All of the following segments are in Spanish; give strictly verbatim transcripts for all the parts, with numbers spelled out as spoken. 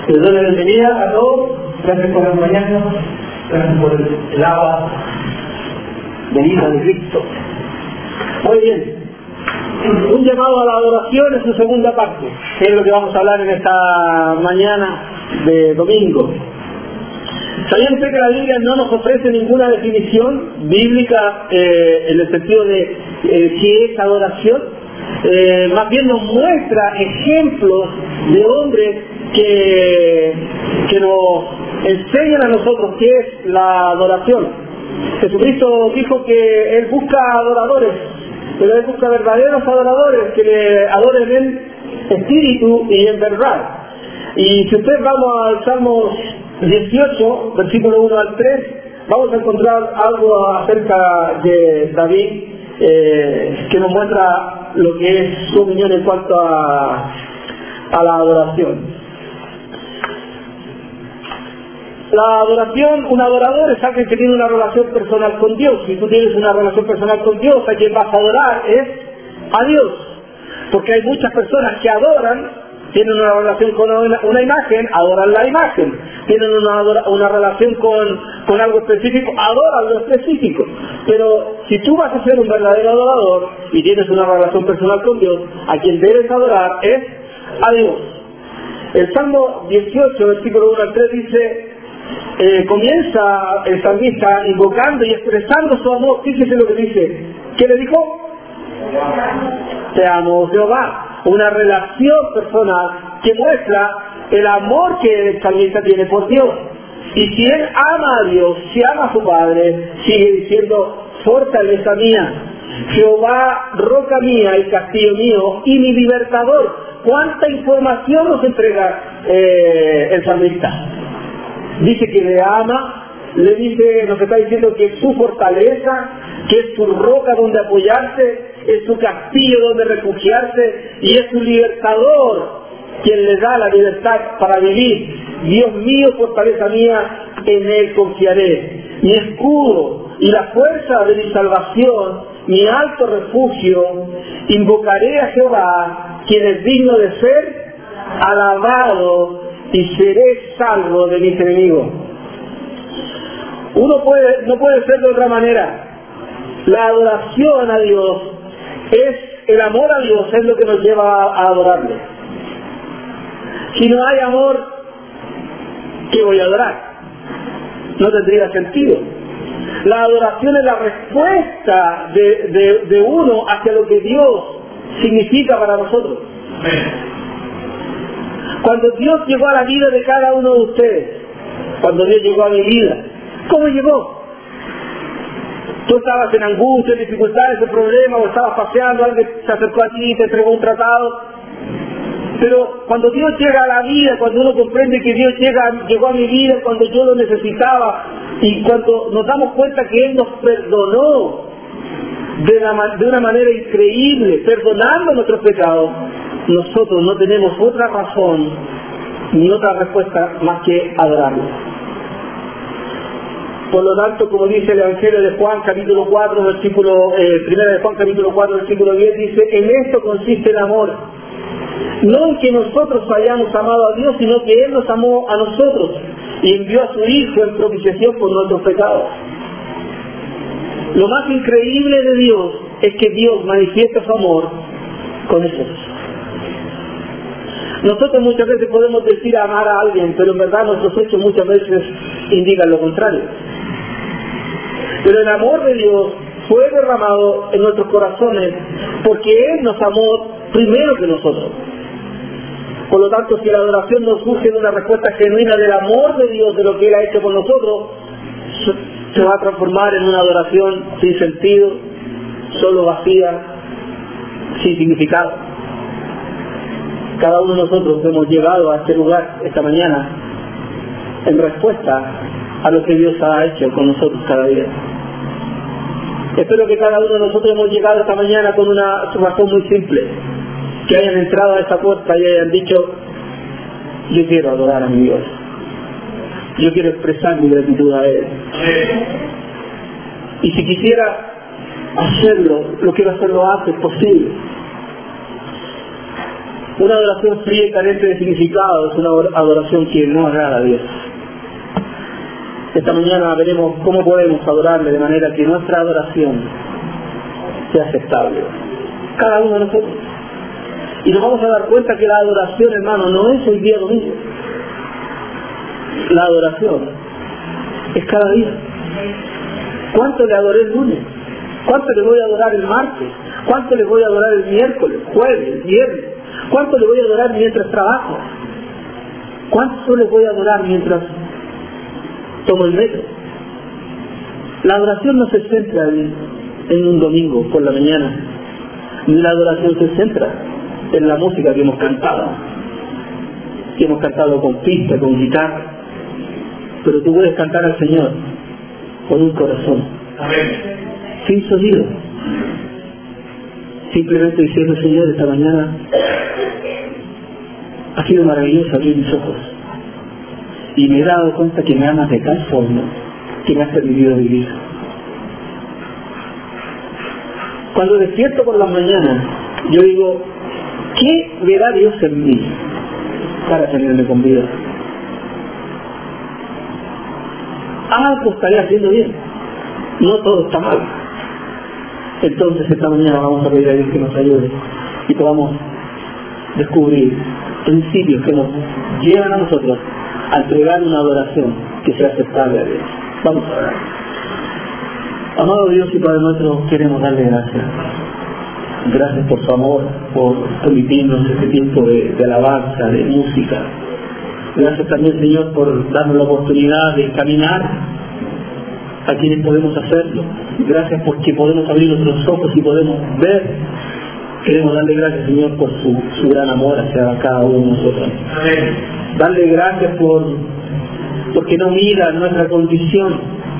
Les doy la bienvenida a todos. Gracias por las mañanas, gracias por el, el agua venida de Cristo. Muy bien. Un llamado a la adoración en su segunda parte, que es lo que vamos a hablar en esta mañana de domingo. ¿Sabían ustedes que la Biblia no nos ofrece ninguna definición bíblica eh, en el sentido de eh, qué es adoración? Eh, más bien nos muestra ejemplos de hombres que, que nos enseñan a nosotros qué es la adoración. Jesucristo dijo que Él busca adoradores, pero Él busca verdaderos adoradores que le adoren en espíritu y en verdad. Y si ustedes vamos al Salmo dieciocho, versículo uno al tres, vamos a encontrar algo acerca de David eh, que nos muestra lo que es su opinión en cuanto a, a la adoración. La adoración, un adorador es alguien que tiene una relación personal con Dios. Si tú tienes una relación personal con Dios, a quien vas a adorar es a Dios. Porque hay muchas personas que adoran, tienen una relación con una, una imagen, adoran la imagen. Tienen una, una relación con, con algo específico, adoran lo específico. Pero si tú vas a ser un verdadero adorador y tienes una relación personal con Dios, a quien debes adorar es a Dios. El Salmo dieciocho, versículo uno al tres dice... Eh, comienza el salmista invocando y expresando su amor. Fíjese lo que dice. ¿Qué le dijo? Te amo, Jehová. Una relación personal que muestra el amor que el salmista tiene por Dios. Y si él ama a Dios, si ama a su Padre, sigue diciendo: fortaleza mía, Jehová, roca mía y castillo mío y mi libertador. ¿Cuánta información nos entrega eh, el salmista? Dice que le ama, le dice, nos está diciendo que es su fortaleza, que es su roca donde apoyarse, es su castillo donde refugiarse y es su libertador quien le da la libertad para vivir. Dios mío, fortaleza mía, en Él confiaré. Mi escudo y la fuerza de mi salvación, mi alto refugio, invocaré a Jehová, quien es digno de ser alabado, y seré salvo de mis enemigos. Uno puede, no puede ser de otra manera. La adoración a Dios es, el amor a Dios es lo que nos lleva a adorarle. Si no hay amor, ¿qué voy a adorar? No tendría sentido. La adoración es la respuesta de, de, de uno hacia lo que Dios significa para nosotros. Cuando Dios llegó a la vida de cada uno de ustedes, cuando Dios llegó a mi vida, ¿cómo llegó? Tú estabas en angustia, en dificultades, en problemas, o estabas paseando, alguien se acercó a ti y te entregó un tratado. Pero cuando Dios llega a la vida, cuando uno comprende que Dios llega, llegó a mi vida cuando yo lo necesitaba, y cuando nos damos cuenta que Él nos perdonó de, la, de una manera increíble, perdonando nuestros pecados, nosotros no tenemos otra razón ni otra respuesta más que adorarlo. Por lo tanto, como dice el Evangelio de Juan capítulo cuatro, versículo, eh, primera de Juan capítulo cuatro, versículo diez, dice: en esto consiste el amor, no en que nosotros hayamos amado a Dios, sino que Él nos amó a nosotros y envió a su Hijo en propiciación por nuestros pecados. Lo más increíble de Dios es que Dios manifiesta su amor con nosotros. Nosotros muchas veces podemos decir amar a alguien, pero en verdad nuestros hechos muchas veces indican lo contrario. Pero el amor de Dios fue derramado en nuestros corazones porque Él nos amó primero que nosotros. Por lo tanto, si la adoración nos surge de una respuesta genuina del amor de Dios, de lo que Él ha hecho con nosotros, se va a transformar en una adoración sin sentido, solo vacía, sin significado. Cada uno de nosotros hemos llegado a este lugar esta mañana en respuesta a lo que Dios ha hecho con nosotros cada día. Espero que cada uno de nosotros hemos llegado esta mañana con una razón muy simple, que hayan entrado a esta puerta y hayan dicho: yo quiero adorar a mi Dios, yo quiero expresar mi gratitud a Él, y si quisiera hacerlo, lo quiero hacer lo antes posible. Una adoración fría y carente de significado es una adoración que no agrada a Dios. Esta mañana veremos cómo podemos adorarle de manera que nuestra adoración sea aceptable. Cada uno de nosotros. Y nos vamos a dar cuenta que la adoración, hermano, no es el día domingo. La adoración es cada día. ¿Cuánto le adoré el lunes? ¿Cuánto le voy a adorar el martes? ¿Cuánto le voy a adorar el miércoles, jueves, viernes? ¿Cuánto le voy a adorar mientras trabajo? ¿Cuánto le voy a adorar mientras tomo el metro? La adoración no se centra en, en un domingo por la mañana. La adoración se centra en la música que hemos cantado. Que hemos cantado con pista, con guitarra. Pero tú puedes cantar al Señor con un corazón. Amén. Sin sonido. Simplemente diciendo, Señor, esta mañana ha sido maravilloso abrir mis ojos. Y me he dado cuenta que me amas de tal forma que me has permitido vivir. Cuando despierto por las mañanas, yo digo, ¿qué verá Dios en mí para tenerme con vida? Algo estaré haciendo bien. No todo está mal. Entonces esta mañana vamos a pedir a Dios que nos ayude y podamos descubrir principios que nos llevan a nosotros a entregar una adoración que sea aceptable a Dios. Vamos a orar. Amado Dios y Padre nuestro, queremos darle gracias. Gracias por su amor, por permitirnos este tiempo de, de alabanza, de música. Gracias también, Señor, por darnos la oportunidad de caminar a quienes podemos hacerlo. Gracias porque podemos abrir nuestros ojos y podemos ver. Queremos darle gracias, Señor, por su, su gran amor hacia cada uno de nosotros. Amén. Darle gracias por porque no mira nuestra condición.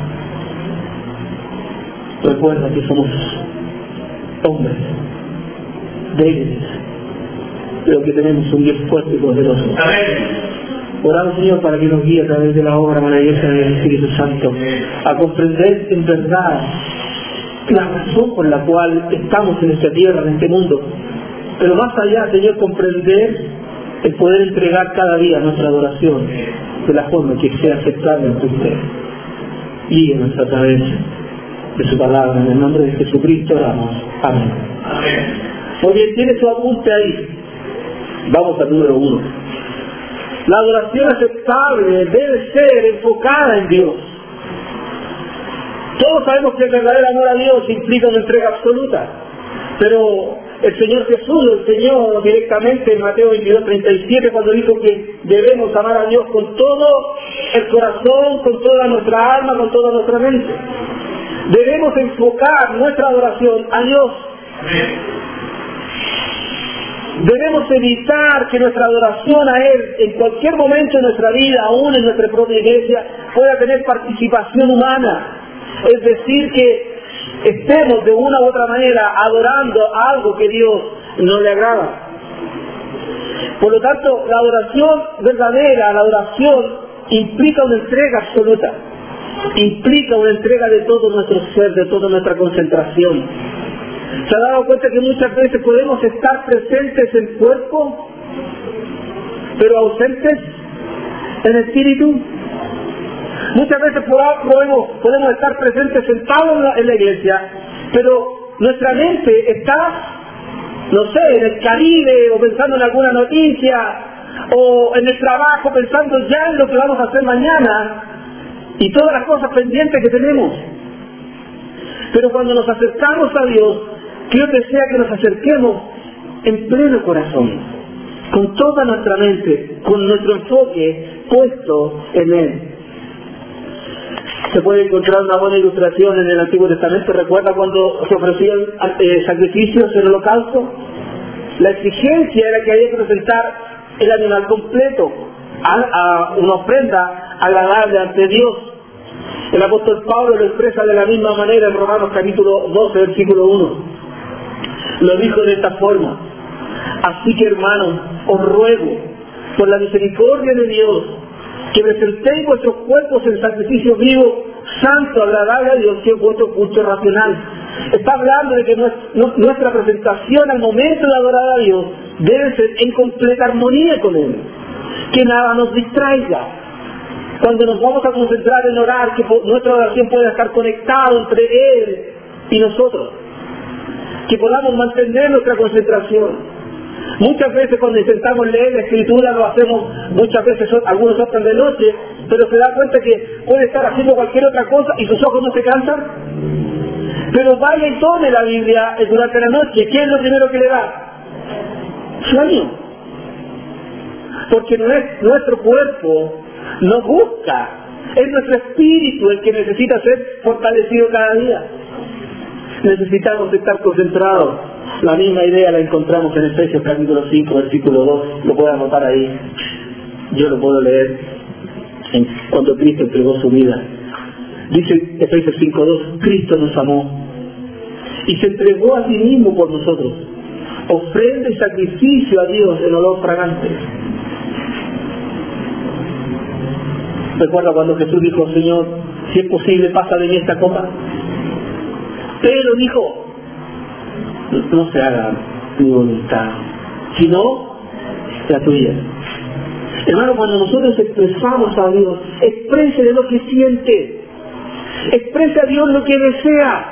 Recuerda que somos hombres débiles, pero que tenemos un Dios fuerte y poderoso. Amén. Oramos, Señor, para que nos guíe a través de la obra maravillosa del Espíritu Santo a comprender en verdad la razón por la cual estamos en esta tierra, en este mundo. Pero más allá, Señor, comprender el poder entregar cada día nuestra adoración de la forma que sea aceptable ante usted. Guíenos a través de su palabra. En el nombre de Jesucristo oramos. Amén. Amén. Muy bien, tiene su apunte ahí. Vamos al número uno. La adoración aceptable debe ser enfocada en Dios. Todos sabemos que el verdadero amor a Dios implica una entrega absoluta, pero el Señor Jesús lo enseñó directamente en Mateo veintidós, treinta y siete, cuando dijo que debemos amar a Dios con todo el corazón, con toda nuestra alma, con toda nuestra mente. Debemos enfocar nuestra adoración a Dios. Debemos evitar que nuestra adoración a Él, en cualquier momento de nuestra vida, aún en nuestra propia iglesia, pueda tener participación humana. Es decir, que estemos de una u otra manera adorando algo que Dios no le agrada. Por lo tanto, la adoración verdadera, la adoración implica una entrega absoluta. Implica una entrega de todo nuestro ser, de toda nuestra concentración. ¿Se ha dado cuenta que muchas veces podemos estar presentes en cuerpo, pero ausentes en espíritu? Muchas veces podemos, podemos estar presentes sentados en la, en la iglesia, pero nuestra mente está, no sé, en el Caribe, o pensando en alguna noticia, o en el trabajo, pensando ya en lo que vamos a hacer mañana, y todas las cosas pendientes que tenemos. Pero cuando nos acercamos a Dios, quiero que sea que nos acerquemos en pleno corazón, con toda nuestra mente, con nuestro enfoque puesto en Él. Se puede encontrar una buena ilustración en el Antiguo Testamento. ¿Recuerda cuando se ofrecían eh, sacrificios en el holocausto? La exigencia era que había que presentar el animal completo, a, a una ofrenda agradable ante Dios. El apóstol Pablo lo expresa de la misma manera en Romanos capítulo doce, versículo uno. Lo dijo de esta forma: así que, hermanos, os ruego por la misericordia de Dios que presentéis vuestros cuerpos en sacrificio vivo, santo, agradable a Dios, que es vuestro culto racional. Está hablando de que nuestra presentación al momento de adorar a Dios deben ser en completa armonía con Él, que nada nos distraiga. Cuando nos vamos a concentrar en orar, que nuestra oración pueda estar conectada entre Él y nosotros, que podamos mantener nuestra concentración. Muchas veces cuando intentamos leer la Escritura lo hacemos, muchas veces son, algunos optan de noche, pero se da cuenta que puede estar haciendo cualquier otra cosa y sus ojos no se cansan. Pero vaya y tome la Biblia durante la noche. ¿Qué es lo primero que le da? Sueño. Porque no es nuestro cuerpo, no busca, es nuestro espíritu el que necesita ser fortalecido cada día. Necesitamos estar concentrados. La misma idea la encontramos en Efesios capítulo cinco, versículo dos. Lo pueden anotar ahí. Yo lo puedo leer. En cuando Cristo entregó su vida. Dice Efesios cinco dos, Cristo nos amó y se entregó a sí mismo por nosotros. Ofrenda y sacrificio a Dios en olor fragante. Recuerda cuando Jesús dijo, Señor, si es posible, pasa de mí esta copa. Pero dijo, no se haga mi voluntad, sino la tuya. Hermano, cuando nosotros expresamos a Dios, exprese de lo que siente, exprese a Dios lo que desea.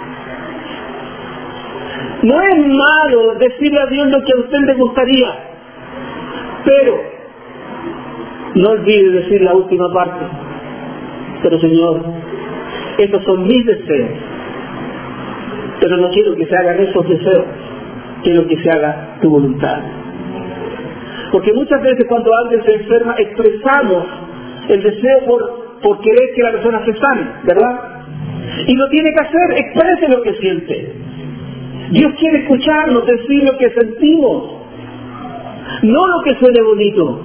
No es malo decirle a Dios lo que a usted le gustaría, pero no olvide decir la última parte. Pero Señor, estos son mis deseos, pero no quiero que se hagan esos deseos, quiero que se haga tu voluntad. Porque muchas veces cuando alguien se enferma expresamos el deseo por, por querer que la persona se sane, ¿verdad? Y lo tiene que hacer, exprese lo que siente. Dios quiere escucharnos, decir lo que sentimos, no lo que suene bonito.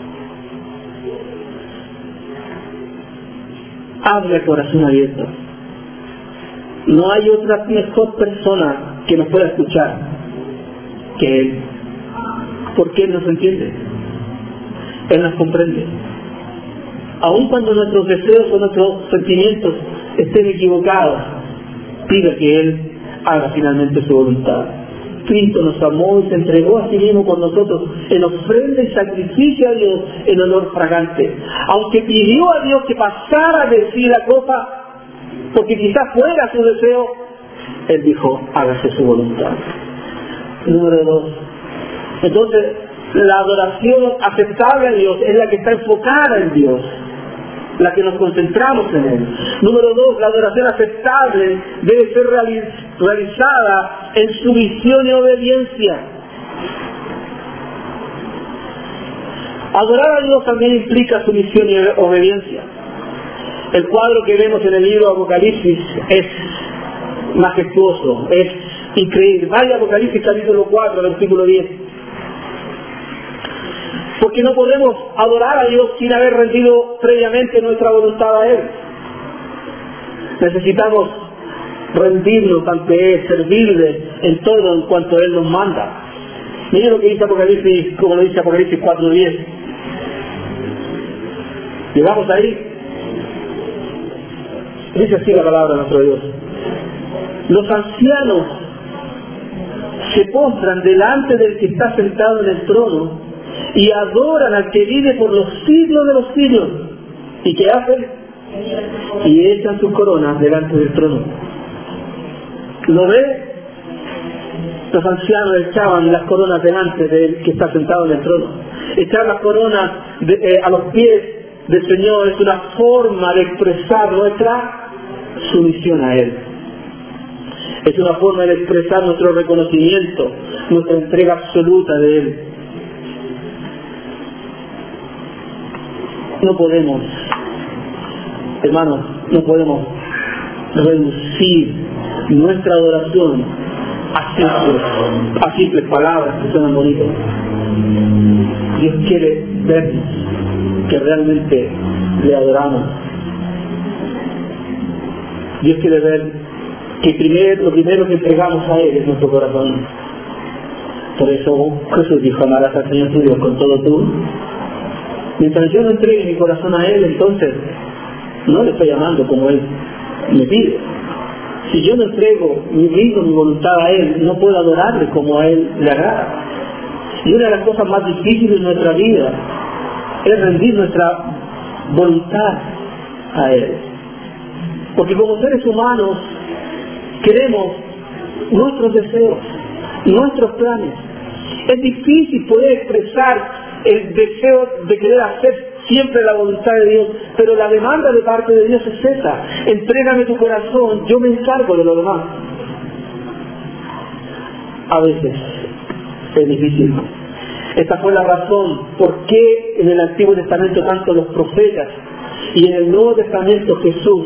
Hable el corazón abierto. No hay otra mejor persona que nos pueda escuchar que Él. Porque Él nos entiende. Él nos comprende. Aun cuando nuestros deseos o nuestros sentimientos estén equivocados, pida que Él haga finalmente su voluntad. Cristo nos amó y se entregó a sí mismo por nosotros en ofrenda y sacrificio a Dios en olor fragante. Aunque pidió a Dios que pasara de sí la copa, porque quizás fuera su deseo, Él dijo, hágase su voluntad. Número dos. Entonces, la adoración aceptable a Dios es la que está enfocada en Dios, la que nos concentramos en Él. Número dos, la adoración aceptable debe ser realiz- realizada en sumisión y obediencia. Adorar a Dios también implica sumisión y obediencia. El cuadro que vemos en el libro Apocalipsis es majestuoso, es increíble. Vaya Apocalipsis capítulo cuatro, versículo diez. Porque no podemos adorar a Dios sin haber rendido previamente nuestra voluntad a Él. Necesitamos rendirnos ante Él, servirle en todo en cuanto Él nos manda. Miren lo que dice Apocalipsis, como lo dice Apocalipsis cuatro diez. Llegamos ahí. Dice así la palabra de nuestro Dios. Los ancianos se postran delante del que está sentado en el trono y adoran al que vive por los siglos de los siglos. ¿Y qué hacen? Y echan sus coronas delante del trono. ¿Lo ve? Los ancianos echaban las coronas delante del que está sentado en el trono. Echar las coronas de, eh, a los pies del Señor es una forma de expresar nuestra sumisión a Él. Es una forma de expresar nuestro reconocimiento, nuestra entrega absoluta de Él. No podemos, hermanos, no podemos reducir nuestra adoración a simples, a simples palabras que suenan bonitas. Dios quiere vernos que realmente le adoramos. Dios quiere ver que primero, lo primero que entregamos a Él es nuestro corazón. Por eso Jesús dijo, amarás al Señor tu Dios con todo tu. Mientras yo no entregue mi corazón a Él, entonces no le estoy amando como Él me pide. Si yo no entrego mi vida, mi voluntad a Él, no puedo adorarle como a Él le agrada. Y una de las cosas más difíciles de nuestra vida es rendir nuestra voluntad a Él. Porque como seres humanos queremos nuestros deseos, nuestros planes. Es difícil poder expresar el deseo de querer hacer siempre la voluntad de Dios, pero la demanda de parte de Dios es esa: entrégame tu corazón, yo me encargo de lo demás. A veces es difícil. Esta fue la razón por qué en el Antiguo Testamento tanto los profetas y en el Nuevo Testamento Jesús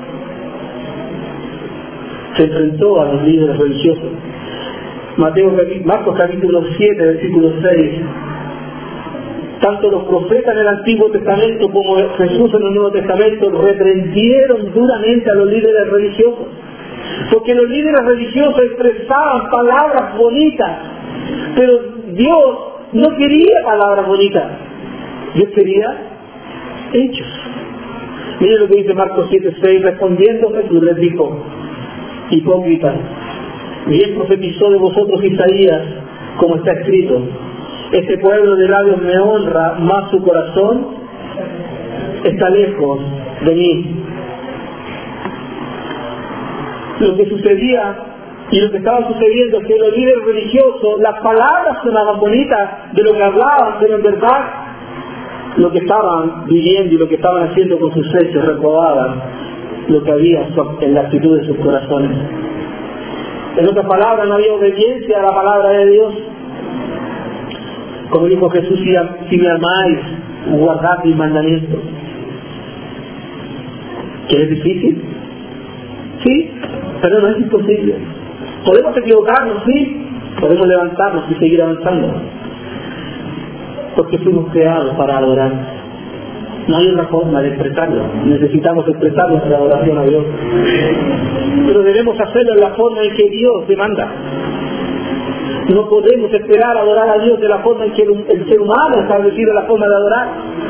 se enfrentó a los líderes religiosos. Mateo, Marcos capítulo siete, versículo seis. Tanto los profetas en el Antiguo Testamento como Jesús en el Nuevo Testamento reprendieron duramente a los líderes religiosos, porque los líderes religiosos expresaban palabras bonitas, pero Dios no quería palabras bonitas, Dios quería hechos. Miren lo que dice Marcos siete seis. Respondiendo Jesús les dijo: hipócritas, bien profetizó de vosotros Isaías, como está escrito: este pueblo de labios me honra, mas su corazón está lejos de mí. Lo que sucedía y lo que estaba sucediendo es que los líderes religiosos, las palabras sonaban bonitas de lo que hablaban, pero en verdad lo que estaban viviendo y lo que estaban haciendo con sus hechos reprobaban lo que había en la actitud de sus corazones. En otras palabras, no había obediencia a la palabra de Dios. Como dijo Jesús: si, si me amáis, guardad mis mandamientos. ¿Que es difícil? Sí, pero no es imposible. Podemos equivocarnos, sí, podemos levantarnos y seguir avanzando, porque fuimos creados para adorar. No hay otra forma de expresarlo. Necesitamos expresar nuestra adoración a Dios, pero debemos hacerlo en la forma en que Dios demanda. No podemos esperar adorar a Dios de la forma en que el, el ser humano ha establecido la forma de adorar.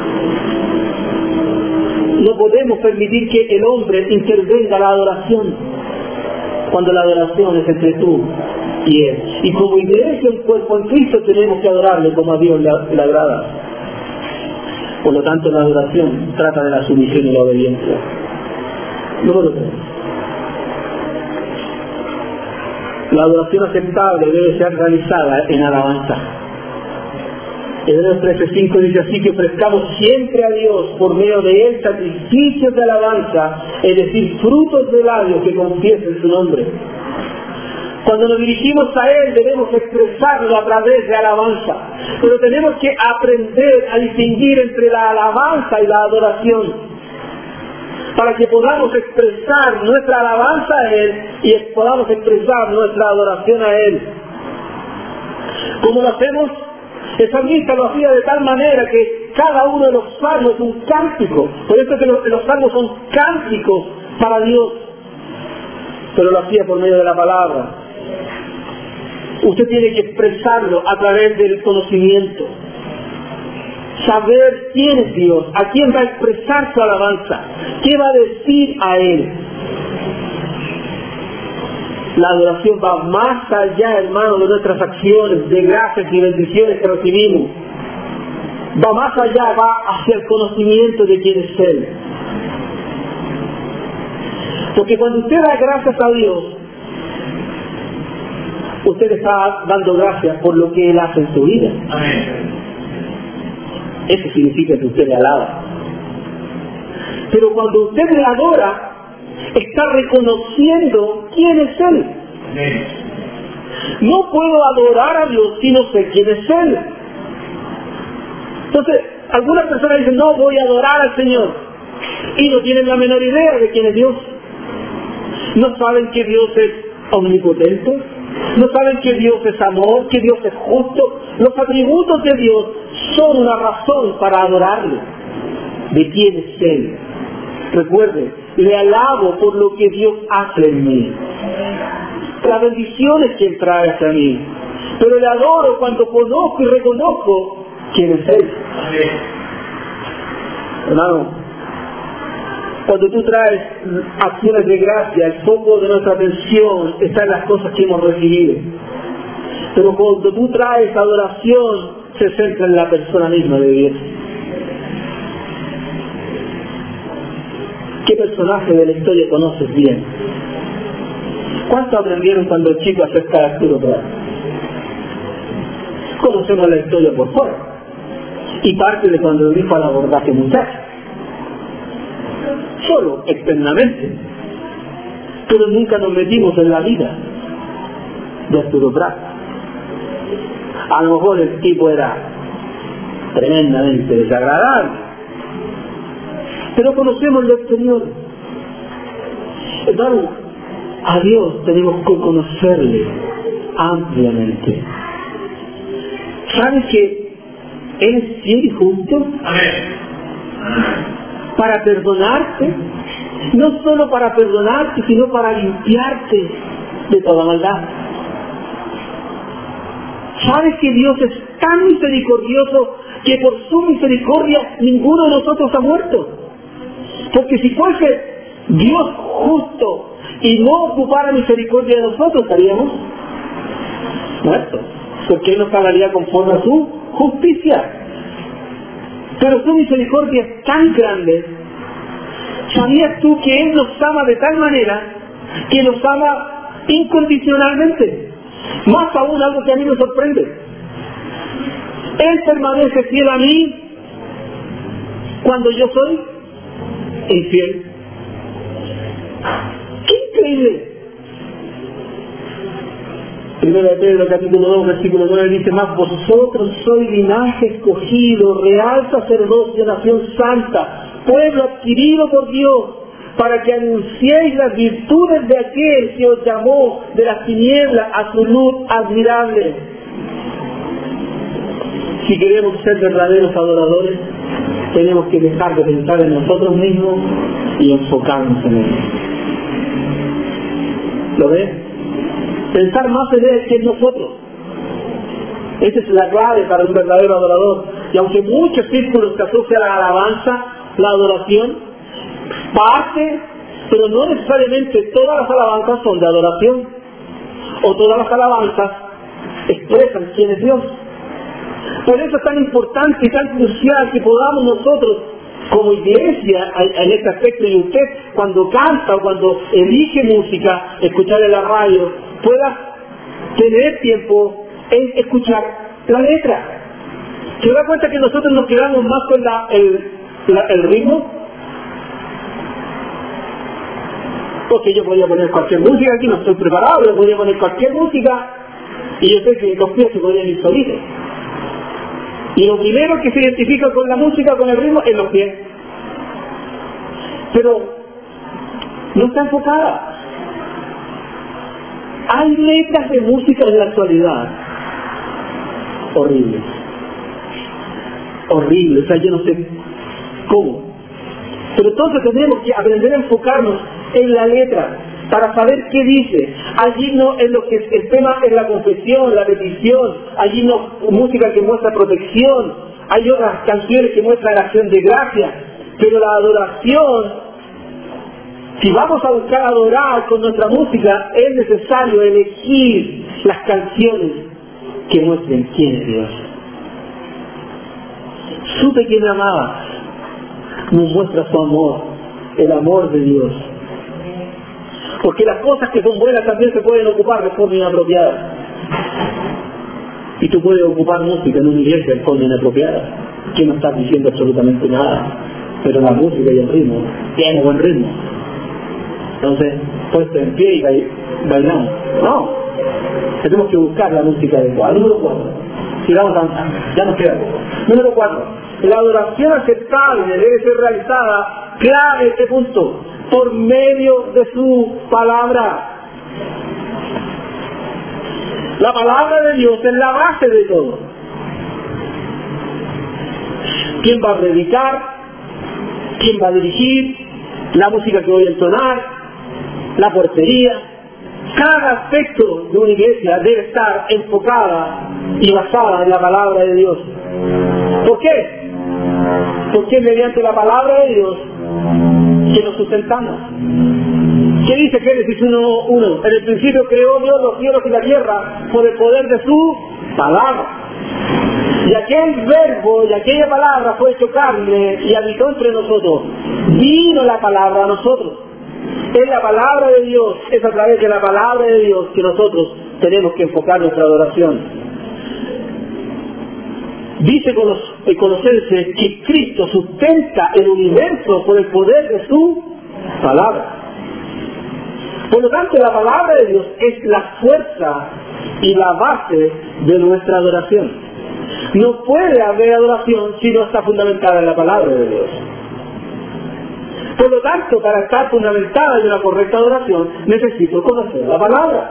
No podemos permitir que el hombre intervenga la adoración, cuando la adoración es entre tú y Él. Y como iglesia, un cuerpo en Cristo, tenemos que adorarle como a Dios le, le agrada. Por lo tanto, la adoración trata de la sumisión y la obediencia. Número tres. La adoración aceptable debe ser realizada en alabanza. Hebreos trece cinco dice así: que ofrezcamos siempre a Dios por medio de Él sacrificios de alabanza, es decir, frutos de labios que confiesen su nombre. Cuando nos dirigimos a Él debemos expresarlo a través de alabanza, pero tenemos que aprender a distinguir entre la alabanza y la adoración, para que podamos expresar nuestra alabanza a Él y podamos expresar nuestra adoración a Él. ¿Cómo lo hacemos? El salmista lo hacía de tal manera que cada uno de los salmos es un cántico. Por eso es que los, los salmos son cánticos para Dios, pero lo hacía por medio de la palabra. Usted tiene que expresarlo a través del conocimiento, saber quién es Dios, a quién va a expresar su alabanza, qué va a decir a Él. La adoración va más allá, hermano, de nuestras acciones, de gracias y bendiciones que recibimos. Va más allá, va hacia el conocimiento de quién es Él. Porque cuando usted da gracias a Dios, usted está dando gracias por lo que Él hace en su vida. Eso significa que usted le alaba. Pero cuando usted le adora, está reconociendo quién es Él. No puedo adorar a Dios si no sé quién es Él. Entonces, algunas personas dicen: no voy a adorar al Señor, y no tienen la menor idea de quién es Dios. No saben que Dios es omnipotente, no saben que Dios es amor, que Dios es justo. Los atributos de Dios son una razón para adorarle. ¿De quién es Él? Recuerde, le alabo por lo que Dios hace en mí, las bendiciones que Él trae hacia mí, pero le adoro cuando conozco y reconozco quién es Él. Hermano, cuando tú traes acciones de gracia, el foco de nuestra atención está en las cosas que hemos recibido. Pero cuando tú traes adoración, se centra en la persona misma de Dios. ¿Qué personaje de la historia conoces bien? ¿Cuánto aprendieron cuando el chico acerca de Arturo Prat? Conocemos la historia por fuera y parte de cuando dijo al abordaje muchacho, solo externamente, pero nunca nos metimos en la vida de Arturo Prat. A lo mejor el tipo era tremendamente desagradable, pero conocemos lo exterior. Hermano, a Dios tenemos que conocerle ampliamente. ¿Sabes que Él es fiel y justo? Amén. Para perdonarte, no solo para perdonarte, sino para limpiarte de toda maldad. ¿Sabes que Dios es tan misericordioso que por su misericordia ninguno de nosotros ha muerto? Porque si fuese Dios justo y no ocupara misericordia de nosotros, estaríamos muertos, porque Él nos pagaría conforme a su justicia. Pero su misericordia es tan grande. ¿Sabías tú que Él nos ama de tal manera que nos ama incondicionalmente? Más aún, algo que a mí me sorprende: Él permanece fiel a mí cuando yo soy infiel. ¡Qué increíble! Primero de Pedro, capítulo dos, versículo nueve, dice más: vosotros sois linaje escogido, real sacerdocio, nación santa, pueblo adquirido por Dios, para que anunciéis las virtudes de aquel que os llamó de las tinieblas a su luz admirable. Si queremos ser verdaderos adoradores, tenemos que dejar de pensar en nosotros mismos y enfocarnos en Él. ¿Lo ves? Pensar más en Él que en nosotros. Esa es la clave para un verdadero adorador. Y aunque muchos círculos se asocian a la alabanza, la adoración, parte, pero no necesariamente todas las alabanzas son de adoración, o todas las alabanzas expresan quién es Dios. Por eso es tan importante y tan crucial que podamos nosotros, como iglesia, en este aspecto, y usted cuando canta o cuando elige música, escuchar en la radio, pueda tener tiempo en escuchar la letra. ¿Se da cuenta que nosotros nos quedamos más con la, el, la, el ritmo? Porque yo podía poner cualquier música aquí, no estoy preparado, yo podía poner cualquier música y yo sé que los pies se podrían ir solitos. Y lo primero que se identifica con la música, con el ritmo, es los pies. Pero no está enfocada. Hay letras de música en la actualidad horribles. Horribles, o sea, yo no sé cómo. Pero entonces tenemos que aprender a enfocarnos en la letra para saber qué dice. Allí no es lo que el tema es la confesión, la petición. Allí no música que muestra protección. Hay otras canciones que muestran la acción de gracia. Pero la adoración, si vamos a buscar adorar con nuestra música, es necesario elegir las canciones que muestren quién es Dios. Supe que me amaba. Nos muestra su amor, el amor de Dios. Porque las cosas que son buenas también se pueden ocupar de forma inapropiada. Y tú puedes ocupar música en una iglesia de forma inapropiada, que no estás diciendo absolutamente nada, pero la música y el ritmo tiene buen ritmo. Entonces, puesto en pie y bailamos. No, tenemos que buscar la música adecuada. Número cuatro. Sigamos avanzando, ya nos queda poco. Número cuatro. La adoración aceptable debe ser realizada, clave este punto, por medio de su palabra. La palabra de Dios es la base de todo. ¿Quién va a predicar? ¿Quién va a dirigir? La música que voy a entonar, la portería. Cada aspecto de una iglesia debe estar enfocada y basada en la palabra de Dios. ¿Por qué? Porque es mediante la palabra de Dios que nos sustentamos. ¿Qué dice Génesis uno uno? En el principio creó Dios los cielos y la tierra por el poder de su palabra. Y aquel verbo y aquella palabra fue hecho carne y habitó entre nosotros. Vino la palabra a nosotros. Es la palabra de Dios, es a través de la palabra de Dios que nosotros tenemos que enfocar nuestra adoración. Dice Colosenses que Cristo sustenta el universo por el poder de su palabra. Por lo tanto, la palabra de Dios es la fuerza y la base de nuestra adoración. No puede haber adoración si no está fundamentada en la palabra de Dios. Por lo tanto, para estar fundamentada en una correcta adoración, necesito conocer la palabra.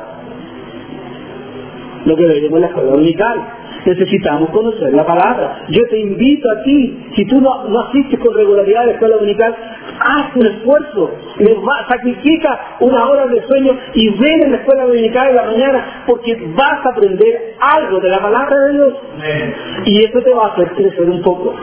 Lo que veíamos en la escuela dominical. Necesitamos conocer la palabra. Yo te invito a ti, si tú no, no asistes con regularidad a la escuela dominical, haz un esfuerzo, sacrifica una hora de sueño y ven a la escuela dominical en la mañana, porque vas a aprender algo de la palabra de Dios. Y eso te va a hacer crecer un poco.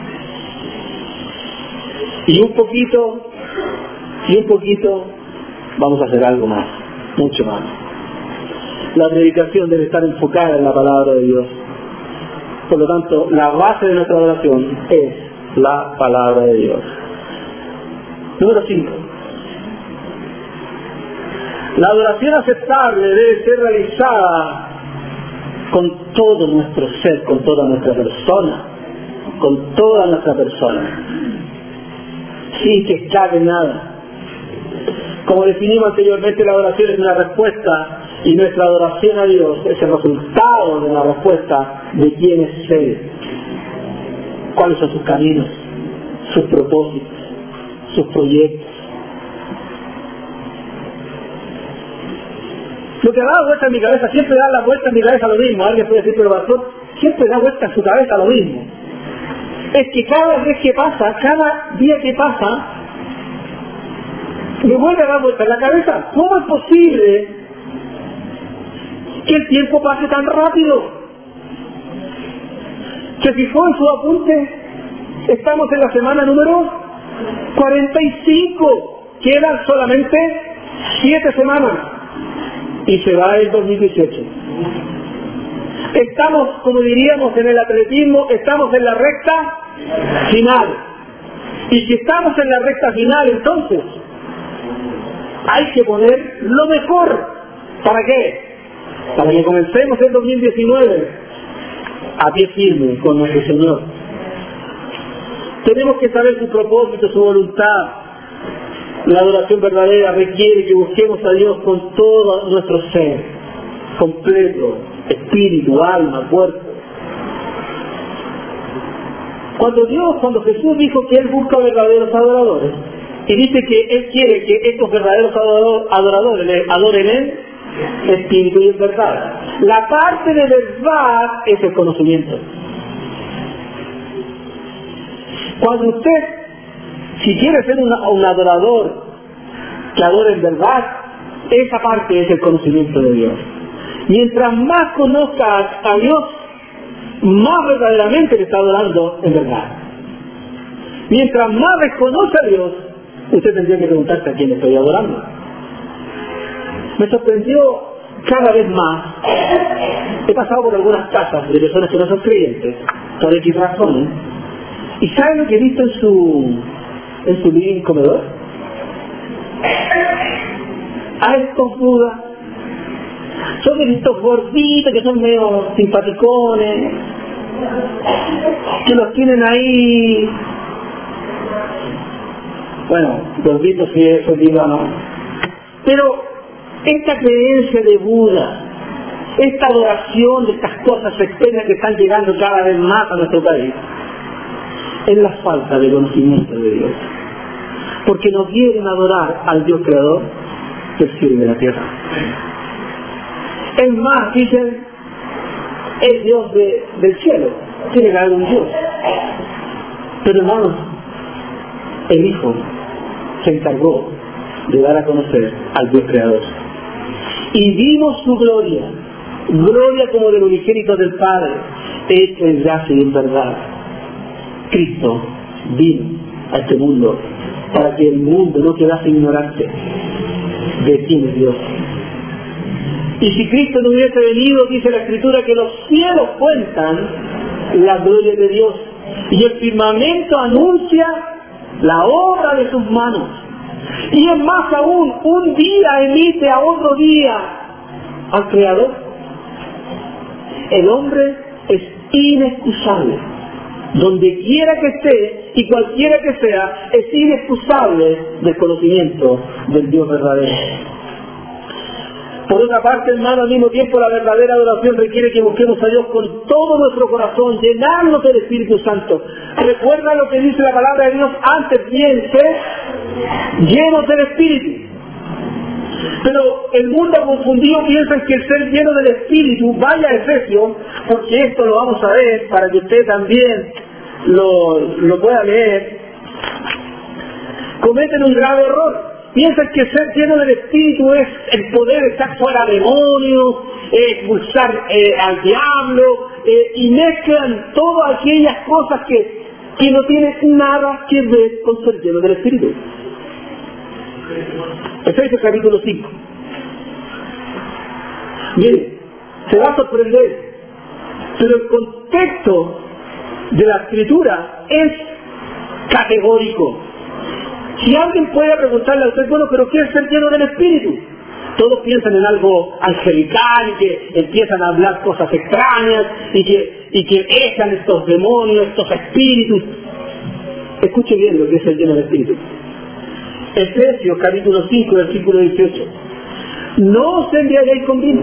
Y un poquito, y un poquito, vamos a hacer algo más, mucho más. La predicación debe estar enfocada en la palabra de Dios. Por lo tanto, la base de nuestra oración es la palabra de Dios. Número cinco. La adoración aceptable debe ser realizada con todo nuestro ser, con toda nuestra persona, con toda nuestra persona, sin que escape nada. Como definimos anteriormente, la adoración es una respuesta, y nuestra adoración a Dios es el resultado de la respuesta de quién es Él, cuáles son sus caminos, sus propósitos, sus proyectos. Lo que da vuelta en mi cabeza, siempre da la vuelta en mi cabeza a lo mismo. Alguien puede decir, pero pastor, siempre da vuelta en su cabeza a lo mismo. Es que cada vez que pasa, cada día que pasa, me vuelve a dar vuelta en la cabeza. ¿Cómo es posible que el tiempo pase tan rápido? ¿Se fijó en su apunte? Estamos en la semana número cuarenta y cinco. Quedan solamente siete semanas. Y se va el dos mil dieciocho. Estamos, como diríamos en el atletismo, estamos en la recta final. Y si estamos en la recta final, entonces hay que poner lo mejor. ¿Para qué? Para que comencemos el dos mil diecinueve a pie firme con nuestro Señor. Tenemos que saber su propósito, su voluntad. La adoración verdadera requiere que busquemos a Dios con todo nuestro ser, completo, espíritu, alma, cuerpo. Cuando Dios, cuando Jesús dijo que Él busca verdaderos adoradores, y dice que Él quiere que estos verdaderos adoradores le adoren Él, espíritu y en verdad. La parte de verdad es el conocimiento. Cuando usted, si quiere ser una, un adorador que adore en verdad, esa parte es el conocimiento de Dios. Mientras más conozca a Dios, más verdaderamente le está adorando en verdad. Mientras más desconoce a Dios, usted tendría que preguntarse a quién estoy adorando. Me sorprendió cada vez más. He pasado por algunas casas de personas que no son creyentes, por X razones, y ¿saben lo que he visto en su en su living comedor? A estos budas. Son estos gorditos que son medio simpaticones, que los tienen ahí. Bueno, gorditos sí, eso digo, no. Pero esta creencia de Buda, esta adoración de estas cosas externas que están llegando cada vez más a nuestro país, es la falta de conocimiento de Dios. Porque no quieren adorar al Dios creador del cielo y de la tierra. Es más, dicen, es Dios de, del cielo, tiene que haber un Dios. Pero hermanos, el Hijo se encargó de dar a conocer al Dios creador. Y vimos su gloria, gloria como del unigénito del Padre, hecho en gracia y en verdad. Cristo vino a este mundo para que el mundo no quedase ignorante. de quién es Dios. Y si Cristo no hubiese venido, dice la Escritura, que los cielos cuentan la gloria de Dios y el firmamento anuncia la obra de sus manos. Y es más aún, un día emite a otro día al Creador. El hombre es inexcusable. Donde quiera que esté y cualquiera que sea, es inexcusable del conocimiento del Dios verdadero. Por otra parte, hermano, al mismo tiempo la verdadera adoración requiere que busquemos a Dios con todo nuestro corazón, llenarnos del Espíritu Santo. Recuerda lo que dice la palabra de Dios antes, bien, ser llenos del Espíritu. Pero el mundo confundido piensa que el ser lleno del Espíritu, vaya a Efesios, porque esto lo vamos a ver para que usted también lo, lo pueda leer, cometen un grave error. Piensan que ser lleno del Espíritu es el poder echar fuera demonios, eh, expulsar eh, al diablo, eh, y mezclan todas aquellas cosas que, que no tienen nada que ver con ser lleno del Espíritu. Efesios capítulo cinco. Mire, se va a sorprender, pero el contexto de la Escritura es categórico. Si alguien puede preguntarle a usted, bueno, pero ¿qué es ser lleno del Espíritu? Todos piensan en algo angelical y que empiezan a hablar cosas extrañas y que, y que echan estos demonios, estos espíritus. Escuche bien lo que es ser lleno del Espíritu. Efesios capítulo cinco, versículo dieciocho. No os embriaguéis con vino,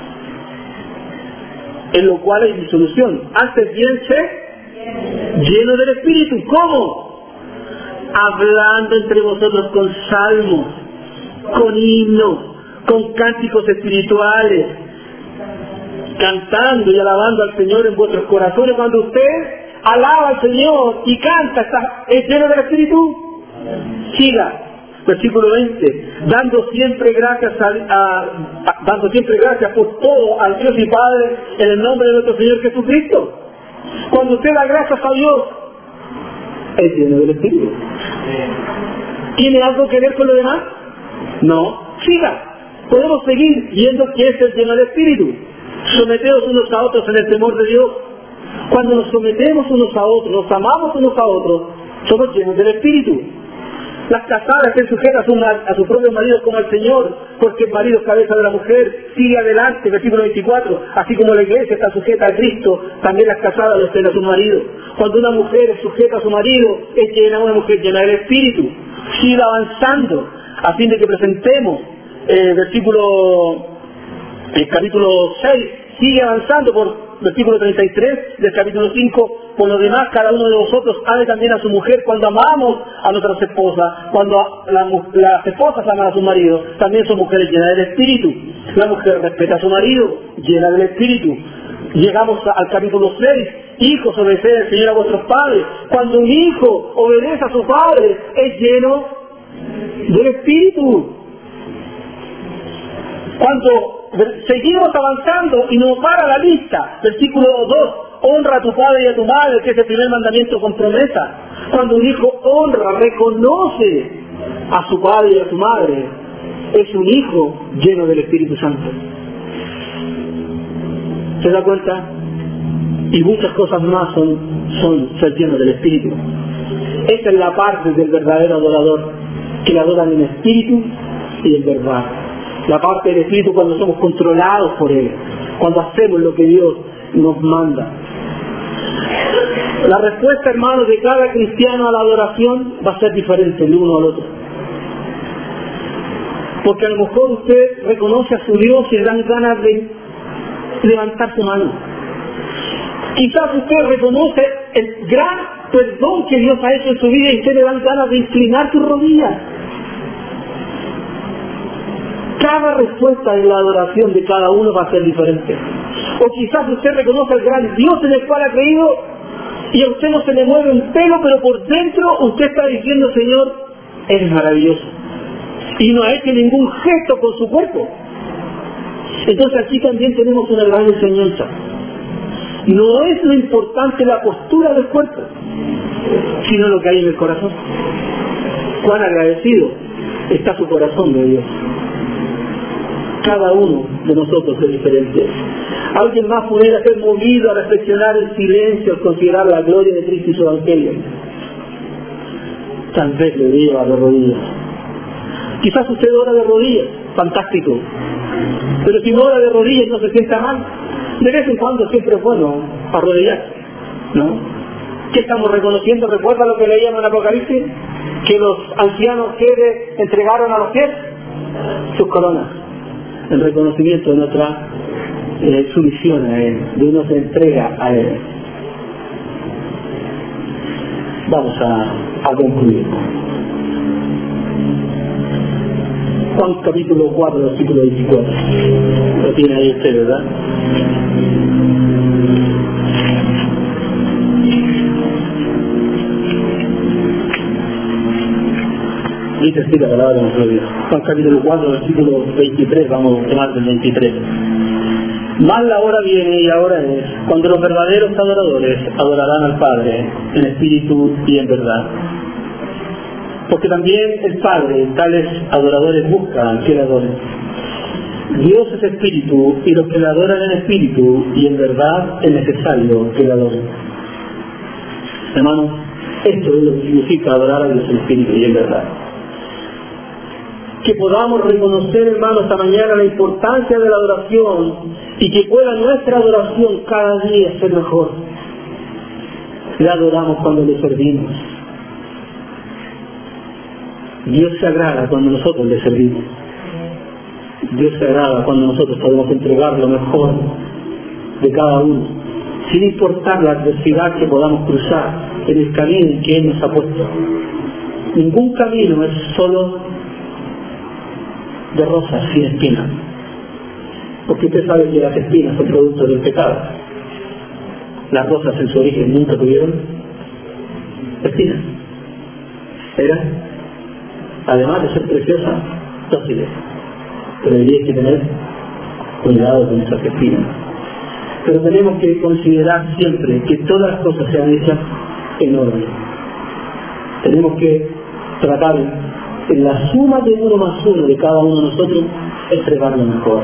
en lo cual hay disolución. Antes bien ser lleno del Espíritu. ¿Cómo? Hablando entre vosotros con salmos, con himnos, con cánticos espirituales, cantando y alabando al Señor en vuestros corazones. Cuando usted alaba al Señor y canta, ¿está, ¿es lleno del Espíritu? Siga. Versículo veinte. Dando siempre gracias a, a, a, dando siempre gracias por todo al Dios y Padre en el nombre de nuestro Señor Jesucristo. Cuando usted da gracias a Dios, es lleno del Espíritu. ¿Tiene algo que ver con lo demás? No. Siga. Podemos seguir viendo que es el lleno del Espíritu. Someteos unos a otros en el temor de Dios. Cuando nos sometemos unos a otros, nos amamos unos a otros, somos llenos del Espíritu. Las casadas estén sujetas a su, a su propio marido como al Señor, porque el marido es cabeza de la mujer. Sigue adelante, versículo veinticuatro. Así como la iglesia está sujeta a Cristo, también las casadas lo estén a su marido. Cuando una mujer es sujeta a su marido, es llena, una mujer llena del Espíritu. Sigue avanzando, a fin de que presentemos, eh, versículo, el capítulo seis, sigue avanzando por versículo treinta y tres del capítulo cinco. Por lo demás, cada uno de vosotros ame también a su mujer cuando amamos a nuestras esposas. Cuando la, las esposas aman a su marido, también son mujeres llenas del Espíritu. La mujer respeta a su marido, llena del Espíritu. Llegamos al capítulo seis. Hijos, obedeced al Señor a vuestros padres. Cuando un hijo obedece a su padre, es lleno del Espíritu. Cuando seguimos avanzando y no para la lista, versículo dos, honra a tu padre y a tu madre, que es el primer mandamiento con promesa. Cuando un hijo honra, reconoce a su padre y a su madre, es un hijo lleno del Espíritu Santo. ¿Se da cuenta? Y muchas cosas más son, son ser llenos del Espíritu. Esta es la parte del verdadero adorador, que le adoran en espíritu y en verdad. La parte del Espíritu cuando somos controlados por Él, cuando hacemos lo que Dios nos manda. La respuesta, hermanos, de cada cristiano a la adoración va a ser diferente el uno al otro. Porque a lo mejor usted reconoce a su Dios y le dan ganas de levantar su mano. Quizás usted reconoce el gran perdón que Dios ha hecho en su vida y usted le dan ganas de inclinar sus rodillas. Cada respuesta en la adoración de cada uno va a ser diferente. O quizás usted reconoce al gran Dios en el cual ha creído y a usted no se le mueve un pelo, pero por dentro usted está diciendo, Señor, eres maravilloso. Y no ha hecho ningún gesto con su cuerpo. Entonces aquí también tenemos una gran enseñanza. No es lo importante la postura del cuerpo, sino lo que hay en el corazón. Cuán agradecido está su corazón de Dios. cada uno de nosotros es diferente. Alguien más pudiera ser movido a reflexionar en silencio al considerar la gloria de Cristo y su Evangelio. Tal vez le lleva de rodillas. Quizás usted ora de rodillas, fantástico. Pero si no ora de rodillas no se sienta mal. De vez en cuando siempre es bueno arrodillarse, ¿no? ¿Qué estamos reconociendo? ¿Recuerda lo que leíamos en Apocalipsis? Que los ancianos que le entregaron a los pies sus coronas, en reconocimiento de nuestra eh, sumisión a Él, de nuestra entrega a Él. Vamos a, a concluir. Juan capítulo cuatro, versículo veinticuatro. Lo tiene ahí usted, ¿verdad? Dice así la palabra de nuestro Dios. Juan capítulo cuatro, versículo veintitrés, vamos a tomar del veintitrés. Más la hora viene y ahora es, cuando los verdaderos adoradores adorarán al Padre en espíritu y en verdad. Porque también el Padre, tales adoradores buscan que le adoren. Dios es espíritu y los que le adoran en espíritu y en verdad es necesario que le adoren. Hermanos, esto es lo que significa adorar a Dios en espíritu y en verdad. Que podamos reconocer, hermanos, esta mañana la importancia de la adoración y que pueda nuestra adoración cada día ser mejor. Le adoramos cuando le servimos. Dios se agrada cuando nosotros le servimos. Dios se agrada cuando nosotros podemos entregar lo mejor de cada uno, sin importar la adversidad que podamos cruzar en el camino en que Él nos ha puesto. Ningún camino es solo de rosas sin espinas, porque usted sabe que las espinas son producto del pecado. Las rosas en su origen nunca tuvieron espinas. Eran, además de ser preciosas, dóciles. Pero debería que tener cuidado con esas espinas. Pero tenemos que considerar siempre que todas las cosas sean hechas en orden. Tenemos que tratar en la suma de uno más uno de cada uno de nosotros, entregar lo mejor.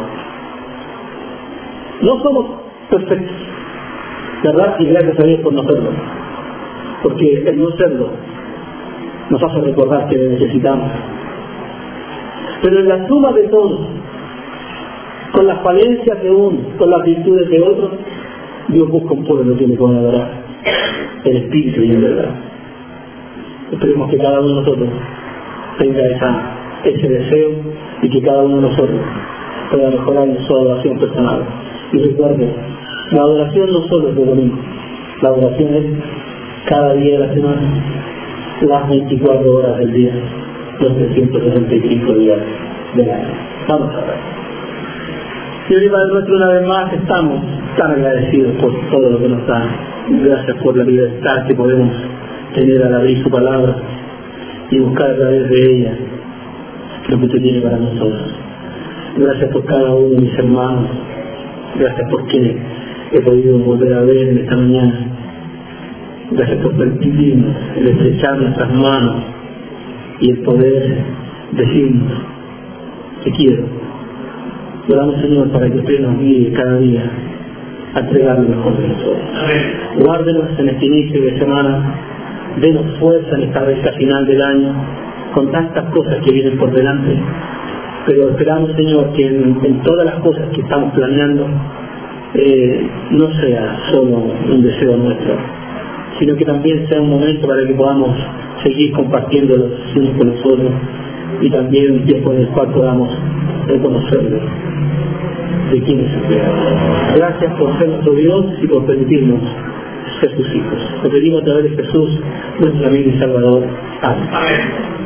No somos perfectos, ¿verdad? Y gracias a Dios por no serlo, porque el no serlo nos hace recordar que necesitamos. Pero en la suma de todos, con las falencias de uno, con las virtudes de otro, Dios busca un pueblo que le pueda adorar en espíritu y en verdad. Esperemos que cada uno de nosotros tenga esa, ese deseo y que cada uno de nosotros pueda mejorar en su adoración personal. Y recuerde, la adoración no solo es de domingo, la adoración es cada día de la semana, las veinticuatro horas del día, los trescientos sesenta y cinco días del año. Vamos a ver. Señor y Padre nuestro, una vez más estamos tan agradecidos por todo lo que nos da. Gracias por la libertad que podemos tener al abrir su palabra y buscar a través de ella lo que usted tiene para nosotros. Gracias por cada uno de mis hermanos. Gracias porque he podido volver a ver en esta mañana. Gracias por permitirnos el estrechar nuestras manos y el poder decirnos te quiero. Oramos, Señor, para que usted nos guíe cada día a entregar lo mejor de nosotros. Guárdenos en este inicio de semana, denos fuerza en esta recta final del año, con tantas cosas que vienen por delante, pero esperamos, Señor, que en, en todas las cosas que estamos planeando eh, no sea solo un deseo nuestro, sino que también sea un momento para que podamos seguir compartiendo los unos con los otros y también un tiempo en el cual podamos reconocerlo de quién es el Creador. Gracias por ser nuestro Dios y por permitirnos ser sus hijos. Lo pedimos a través de Jesús, nuestro amigo y Salvador. Amén. Amén.